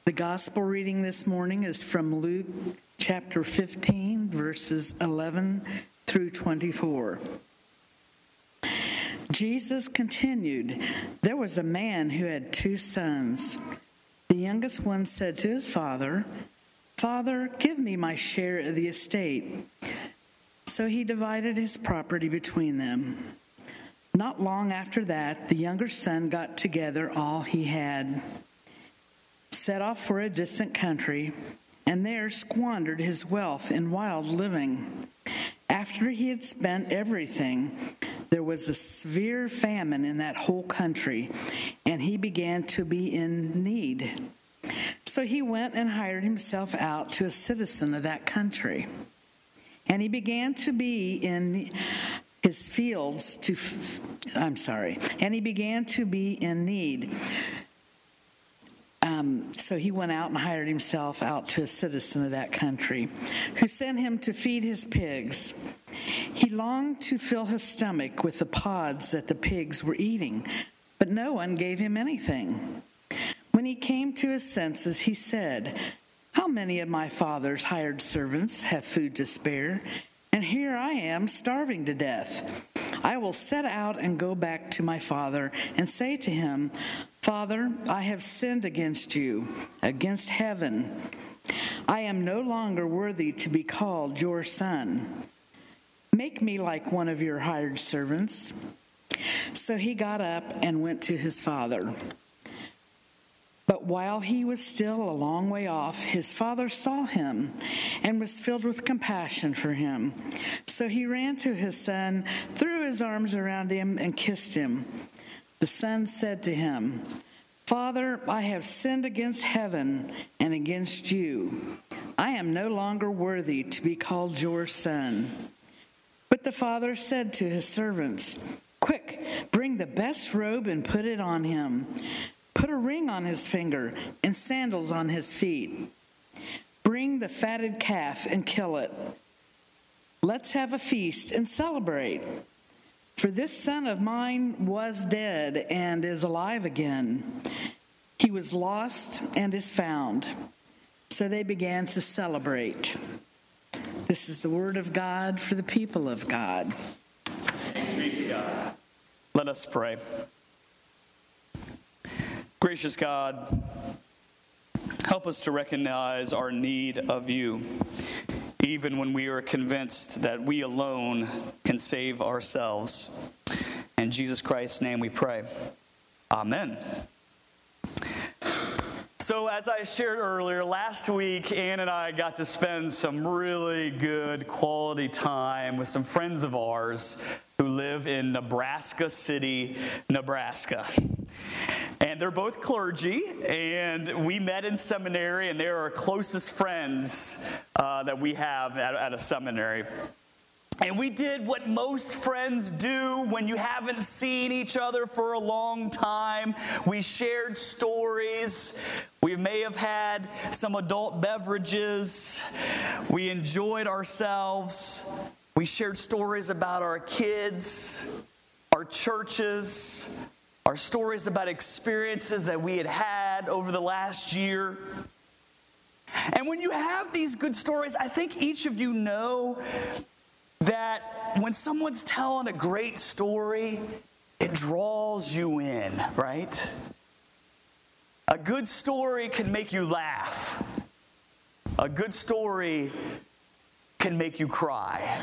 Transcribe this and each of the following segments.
The gospel reading this morning is from Luke chapter 15, verses 11 through 24. Jesus continued, "There was a man who had 2 sons. The youngest one said to his father, 'Father, give me my share of the estate.' So he divided his property between them. Not long after that, the younger son got together all he had, set off for a distant country, and there squandered his wealth in wild living. After he had spent everything, there was a severe famine in that whole country, and he began to be in need. So he went and hired himself out to a citizen of that country. And he began to be in his fields and he began to be in need. So he went out and hired himself out to a citizen of that country, who sent him to feed his pigs. He longed to fill his stomach with the pods that the pigs were eating, but no one gave him anything. When he came to his senses, he said, 'How many of my father's hired servants have food to spare? And here I am starving to death. I will set out and go back to my father and say to him, Father, I have sinned against you, against heaven. I am no longer worthy to be called your son. Make me like one of your hired servants.' So he got up and went to his father. But while he was still a long way off, his father saw him and was filled with compassion for him. So he ran to his son, threw his arms around him, and kissed him. The son said to him, 'Father, I have sinned against heaven and against you. I am no longer worthy to be called your son.' But the father said to his servants, 'Quick, bring the best robe and put it on him. Put a ring on his finger and sandals on his feet. Bring the fatted calf and kill it. Let's have a feast and celebrate. For this son of mine was dead and is alive again. He was lost and is found.' So they began to celebrate." This is the word of God for the people of God. Thanks be to God. Let us pray. Gracious God, help us to recognize our need of you, even when we are convinced that we alone can save ourselves. In Jesus Christ's name we pray. Amen. So as I shared earlier, last week, Ann and I got to spend some really good quality time with some friends of ours who live in Nebraska City, Nebraska. And they're both clergy, and we met in seminary, and they're our closest friends that we have at a seminary. And we did what most friends do when you haven't seen each other for a long time. We shared stories. We may have had some adult beverages. We enjoyed ourselves. We shared stories about our kids, our churches, our stories about experiences that we had had over the last year. And when you have these good stories, I think each of you know that when someone's telling a great story, it draws you in, right? A good story can make you laugh. A good story can make you cry.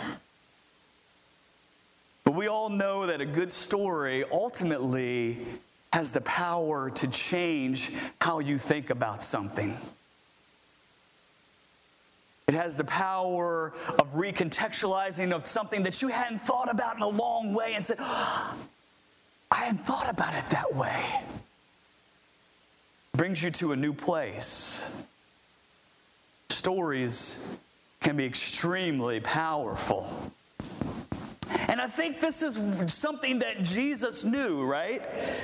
But we all know that a good story ultimately has the power to change how you think about something. It has the power of recontextualizing of something that you hadn't thought about in a long way and said, I hadn't thought about it that way. Brings you to a new place. Stories can be extremely powerful. And I think this is something that Jesus knew, right?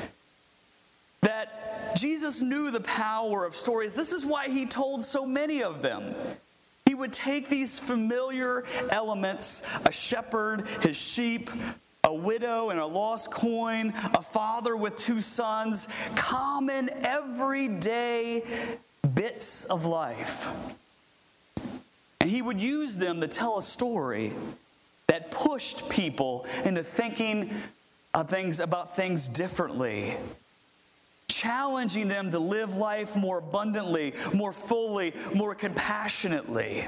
That Jesus knew the power of stories. This is why he told so many of them. He would take these familiar elements, a shepherd, his sheep, a widow and a lost coin, a father with 2 sons, common everyday bits bits of life. And he would use them to tell a story that pushed people into thinking about things differently, challenging them to live life more abundantly, more fully, more compassionately.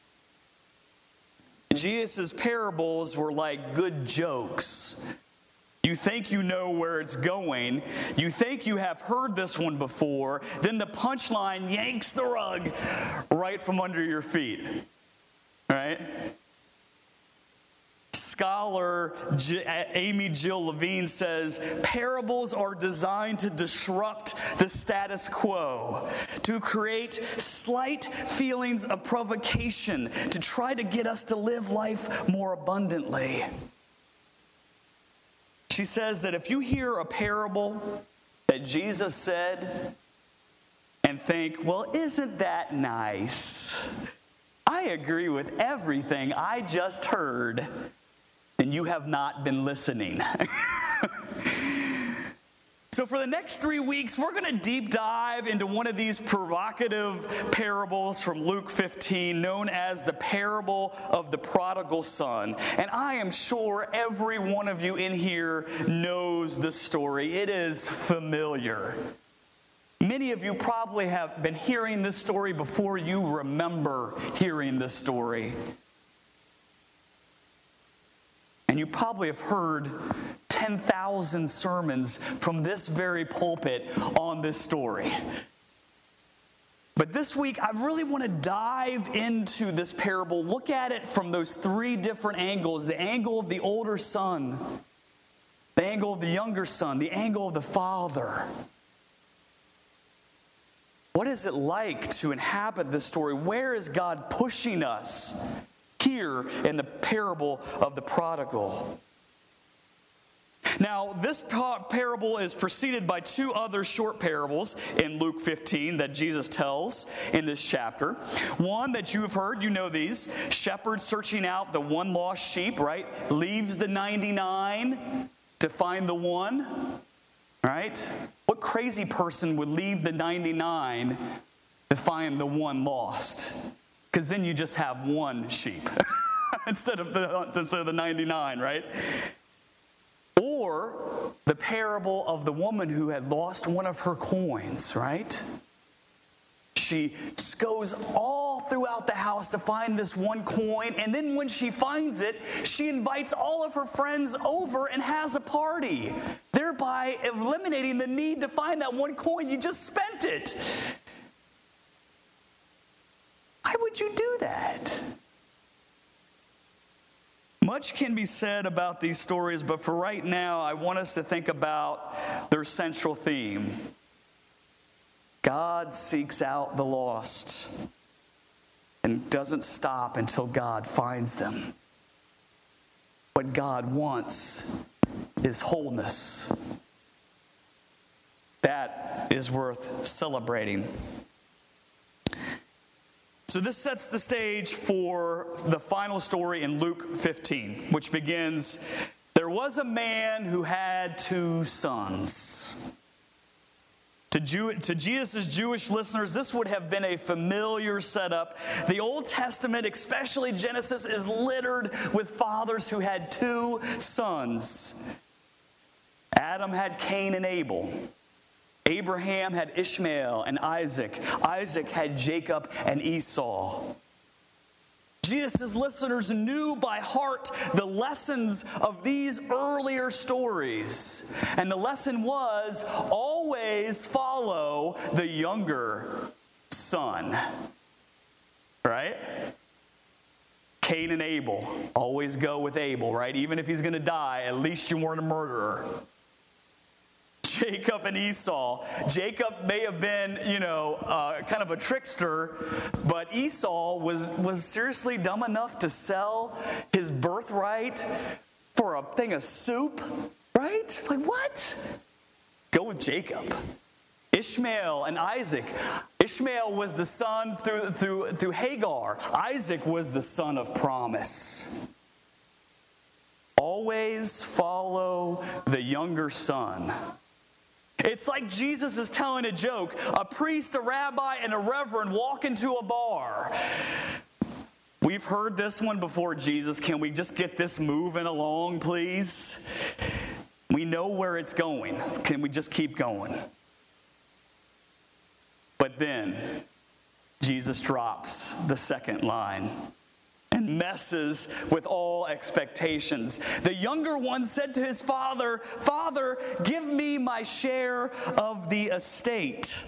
Jesus' parables were like good jokes. You think you know where it's going. You think you have heard this one before. Then the punchline yanks the rug right from under your feet. Right? Scholar Amy Jill Levine says, parables are designed to disrupt the status quo, to create slight feelings of provocation, to try to get us to live life more abundantly. She says that if you hear a parable that Jesus said and think, well, isn't that nice? I agree with everything I just heard, then you have not been listening. So for the next 3 weeks, we're going to deep dive into one of these provocative parables from Luke 15, known as the parable of the prodigal son. And I am sure every one of you in here knows this story. It is familiar. Many of you probably have been hearing this story before you remember hearing this story. And you probably have heard 10,000 sermons from this very pulpit on this story. But this week, I really want to dive into this parable, look at it from those 3 different angles: the angle of the older son, the angle of the younger son, the angle of the father. What is it like to inhabit this story? Where is God pushing us here in the parable of the prodigal? Now, this parable is preceded by 2 other short parables in Luke 15 that Jesus tells in this chapter. One that you have heard, you know these. Shepherd searching out the one lost sheep, right? Leaves the 99 to find the one, right? What crazy person would leave the 99 to find the one lost? Because then you just have one sheep instead of the 99, right? Or the parable of the woman who had lost one of her coins, right? She goes all throughout the house to find this one coin, and then when she finds it, she invites all of her friends over and has a party, thereby eliminating the need to find that one coin. You just spent it. Why would you do that? Much can be said about these stories, but for right now, I want us to think about their central theme. God seeks out the lost and doesn't stop until God finds them. What God wants is wholeness. That is worth celebrating. So this sets the stage for the final story in Luke 15, which begins, there was a man who had 2 sons. To Jesus' Jewish listeners, this would have been a familiar setup. The Old Testament, especially Genesis, is littered with fathers who had 2 sons. Adam had Cain and Abel. Abraham had Ishmael and Isaac. Isaac had Jacob and Esau. Jesus' listeners knew by heart the lessons of these earlier stories. And the lesson was, always follow the younger son. Right? Cain and Abel. Always go with Abel, right? Even if he's going to die, at least you weren't a murderer. Jacob and Esau. Jacob may have been, kind of a trickster, but Esau was seriously dumb enough to sell his birthright for a thing of soup, right? Like, what? Go with Jacob. Ishmael and Isaac. Ishmael was the son through Hagar. Isaac was the son of promise. Always follow the younger son. It's like Jesus is telling a joke. A priest, a rabbi, and a reverend walk into a bar. We've heard this one before, Jesus. Can we just get this moving along, please? We know where it's going. Can we just keep going? But then Jesus drops the second line and messes with all expectations. The younger one said to his father, "Father, give me my share of the estate."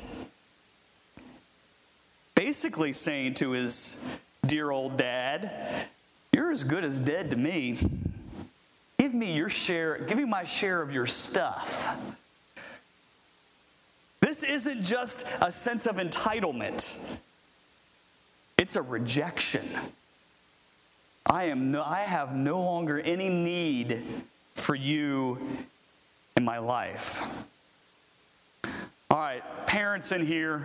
Basically saying to his dear old dad, "You're as good as dead to me. Give me your share, give me my share of your stuff." This isn't just a sense of entitlement. It's a rejection. I have no longer any need for you in my life. All right, parents in here,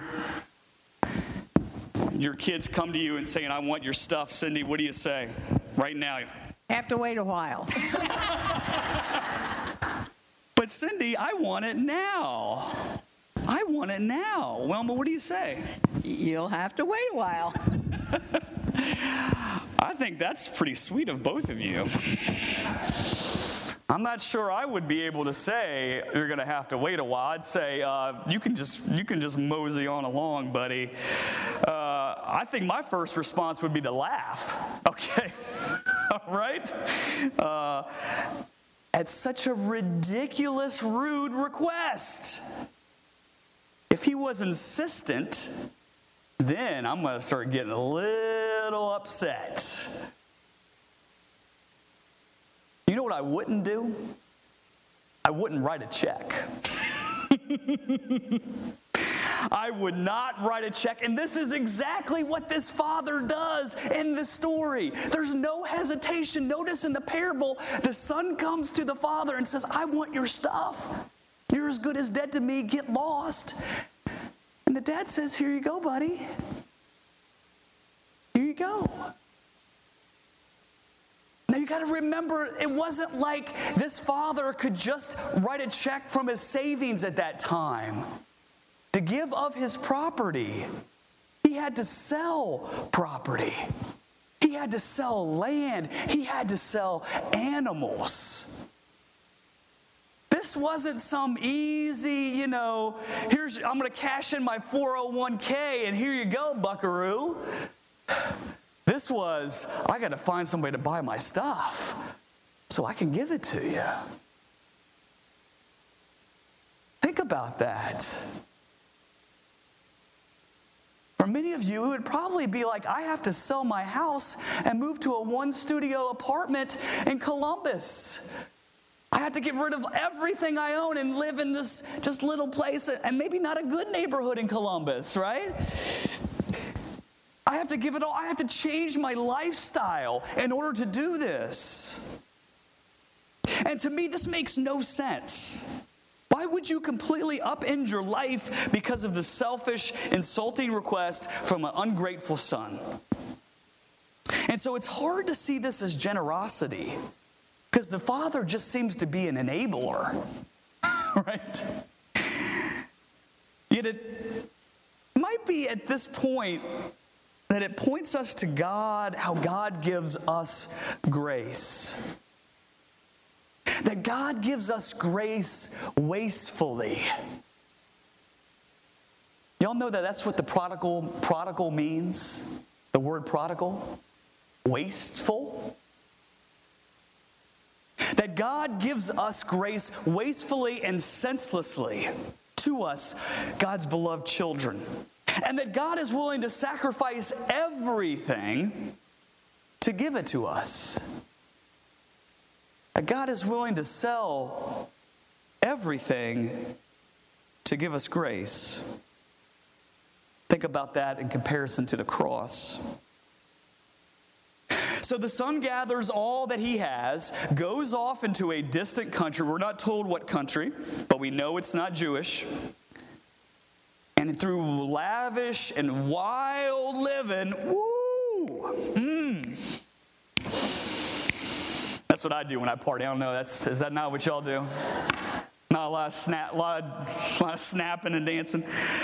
your kids come to you and saying, "I want your stuff." Cindy, what do you say right now? Have to wait a while. But Cindy, I want it now. I want it now. Wilma, what do you say? You'll have to wait a while. I think that's pretty sweet of both of you. I'm not sure I would be able to say you're going to have to wait a while. I'd say you can just mosey on along, buddy. I think my first response would be to laugh. Okay, all right. At such a ridiculous, rude request. If he was insistent, then I'm going to start getting a little upset. You know what I wouldn't do? I wouldn't write a check. I would not write a check. And this is exactly what this father does in the story. There's no hesitation. Notice in the parable, the son comes to the father and says, "I want your stuff. You're as good as dead to me. Get lost." And the dad says, "Here you go, buddy. Here you go." Now you got to remember, it wasn't like this father could just write a check from his savings at that time to give of his property. He had to sell property. He had to sell land. He had to sell animals. This wasn't some easy, I'm going to cash in my 401k and here you go, buckaroo. This was, I got to find somebody to buy my stuff so I can give it to you. Think about that. For many of you, it would probably be like, I have to sell my house and move to a one-studio apartment in Columbus. I had to get rid of everything I own and live in this just little place, and maybe not a good neighborhood in Columbus, right? I have to give it all. I have to change my lifestyle in order to do this. And to me, this makes no sense. Why would you completely upend your life because of the selfish, insulting request from an ungrateful son? And so it's hard to see this as generosity, because the father just seems to be an enabler, right? Yet it might be at this point that it points us to God, how God gives us grace. That God gives us grace wastefully. Y'all know that that's what the prodigal means? The word prodigal? Wasteful? That God gives us grace wastefully and senselessly to us, God's beloved children. And that God is willing to sacrifice everything to give it to us. That God is willing to sell everything to give us grace. Think about that in comparison to the cross. So the son gathers all that he has, goes off into a distant country. We're not told what country, but we know it's not Jewish. And through lavish and wild living, That's what I do when I party. I don't know, is that not what y'all do? Not a lot of snapping and dancing.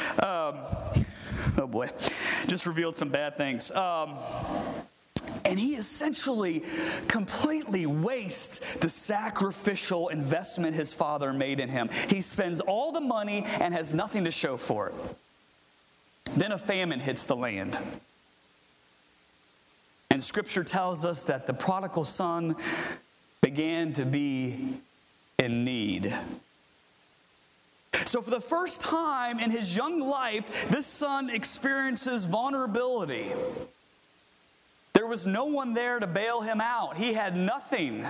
Oh boy, just revealed some bad things. And he essentially completely wastes the sacrificial investment his father made in him. He spends all the money and has nothing to show for it. Then a famine hits the land. And Scripture tells us that the prodigal son began to be in need. So for the first time in his young life, this son experiences vulnerability. There was no one there to bail him out. He had nothing.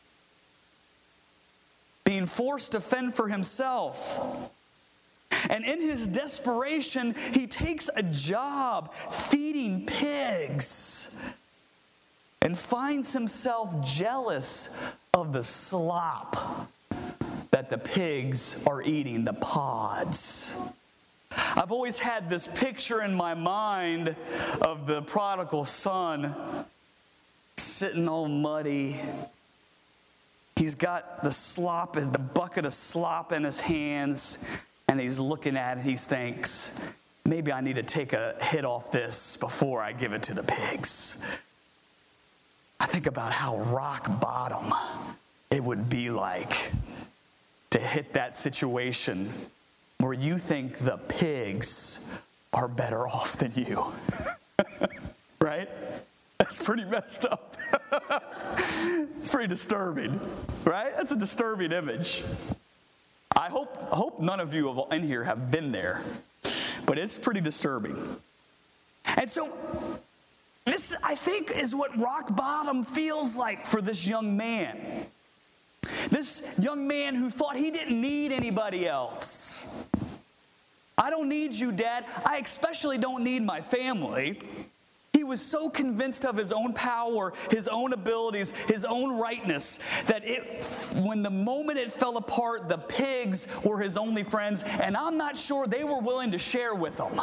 Being forced to fend for himself. And in his desperation, he takes a job feeding pigs and finds himself jealous of the slop that the pigs are eating, the pods. I've always had this picture in my mind of the prodigal son sitting all muddy. He's got the bucket of slop in his hands, and he's looking at it. He thinks, maybe I need to take a hit off this before I give it to the pigs. I think about how rock bottom it would be like to hit that situation where you think the pigs are better off than you. Right? That's pretty messed up. It's pretty disturbing, right? That's a disturbing image. I hope none of you in here have been there, but it's pretty disturbing. And so this, I think, is what rock bottom feels like for this young man. This young man who thought he didn't need anybody else. I don't need you, Dad. I especially don't need my family. He was so convinced of his own power, his own abilities, his own rightness, that when the moment it fell apart, the pigs were his only friends, and I'm not sure they were willing to share with him.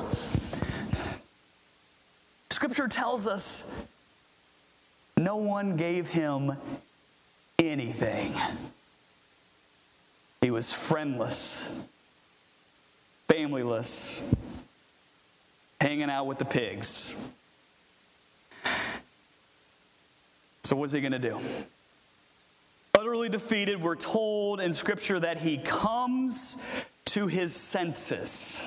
Scripture tells us no one gave him anything. He was friendless, familyless, hanging out with the pigs. So what's he going to do? Utterly defeated, we're told in Scripture that he comes to his senses.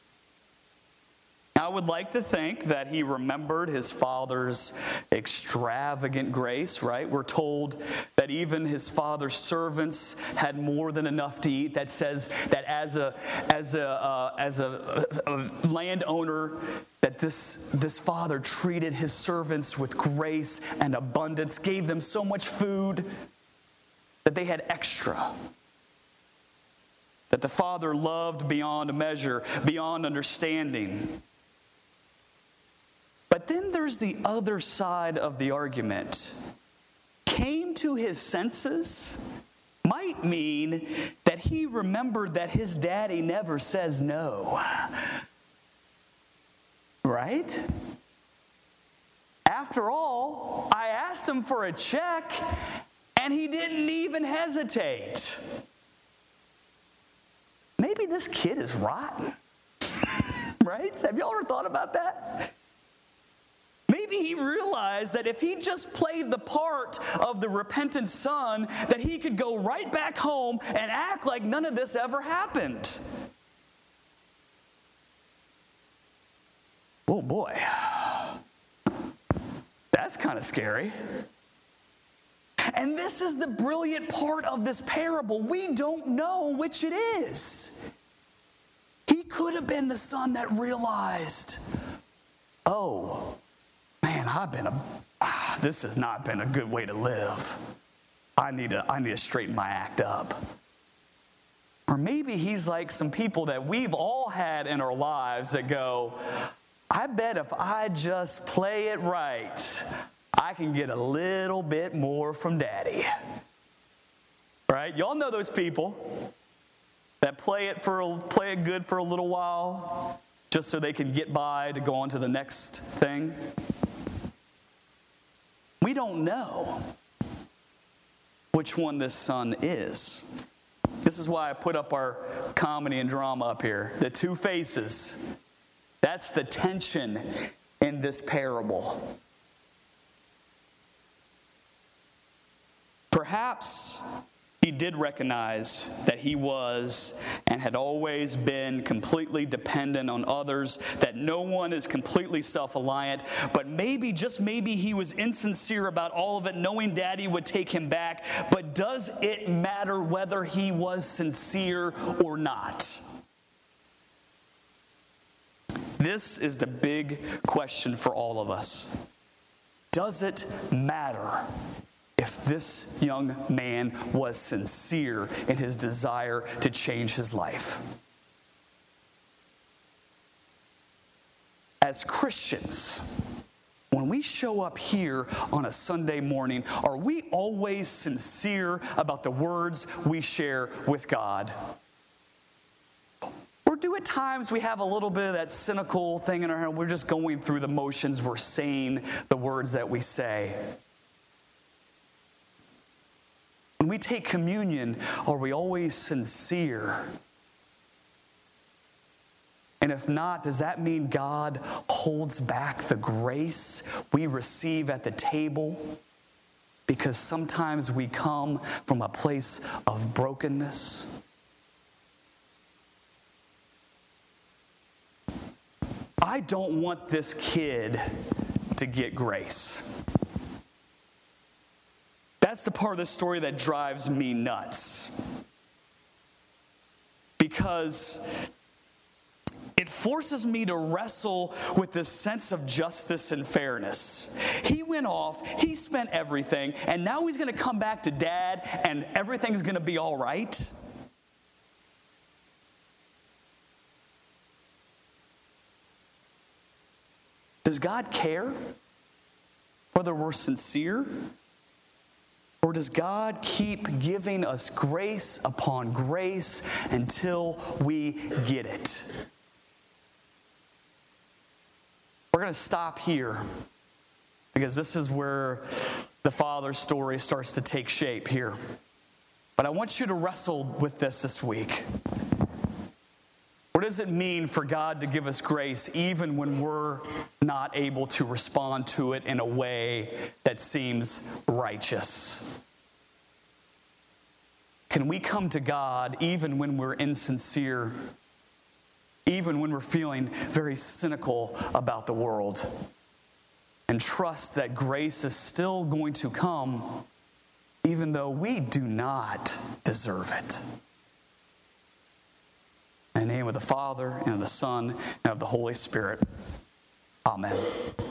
I would like to think that he remembered his father's extravagant grace, right? We're told that even his father's servants had more than enough to eat. That says that as a landowner, that this father treated his servants with grace and abundance, gave them so much food that they had extra. That the father loved beyond measure, beyond understanding. But then there's the other side of the argument. Came to his senses might mean that he remembered that his daddy never says no. Right? After all, I asked him for a check, and he didn't even hesitate. Maybe this kid is rotten. Right? Have y'all ever thought about that? Maybe he realized that if he just played the part of the repentant son, that he could go right back home and act like none of this ever happened. Oh boy, that's kind of scary. And this is the brilliant part of this parable. We don't know which it is. He could have been the son that realized, oh, man, this has not been a good way to live. I need to straighten my act up. Or maybe he's like some people that we've all had in our lives that go, I bet if I just play it right, I can get a little bit more from Daddy. Right? Y'all know those people that play it good for a little while just so they can get by to go on to the next thing. We don't know which one this son is. This is why I put up our comedy and drama up here. The two faces. That's the tension in this parable. Perhaps he did recognize that he was and had always been completely dependent on others, that no one is completely self-reliant, but maybe, just maybe, he was insincere about all of it, knowing Daddy would take him back. But does it matter whether he was sincere or not? This is the big question for all of us. Does it matter if this young man was sincere in his desire to change his life? As Christians, when we show up here on a Sunday morning, are we always sincere about the words we share with God? Or do at times we have a little bit of that cynical thing in our head? We're just going through the motions. We're saying the words that we say. When we take communion, are we always sincere? And if not, does that mean God holds back the grace we receive at the table? Because sometimes we come from a place of brokenness. I don't want this kid to get grace. That's the part of the story that drives me nuts. Because it forces me to wrestle with this sense of justice and fairness. He went off, he spent everything, and now he's going to come back to Dad and everything's going to be all right. Does God care whether we're sincere? Or does God keep giving us grace upon grace until we get it? We're going to stop here because this is where the Father's story starts to take shape here. But I want you to wrestle with this week. What does it mean for God to give us grace even when we're not able to respond to it in a way that seems righteous? Can we come to God even when we're insincere, even when we're feeling very cynical about the world, and trust that grace is still going to come even though we do not deserve it? In the name of the Father, and of the Son, and of the Holy Spirit. Amen.